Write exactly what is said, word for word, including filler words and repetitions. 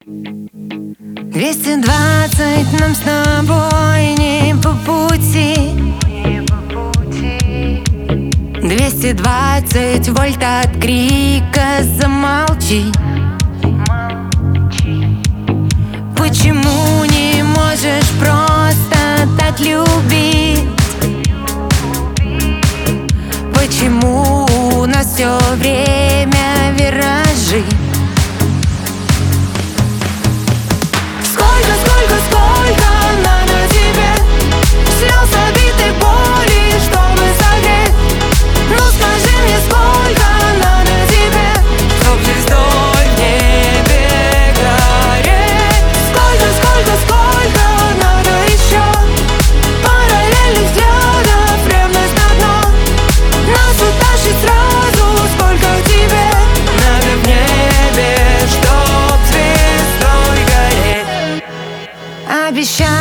Двести двадцать нам с тобой не по пути. Двести двадцать вольт от крика замолчи. Почему не можешь просто так любить? Почему у нас все время виражи? Сколько, сколько, сколько надо тебе слез, обитой боли, чтобы согреть? Ну скажи мне, сколько надо тебе, чтоб звездой в небе гореть? Сколько, сколько, сколько надо еще параллельных взглядов, ревность на дно нас утащит сразу? Сколько тебе надо в небе, чтоб звездой гореть? Обещаю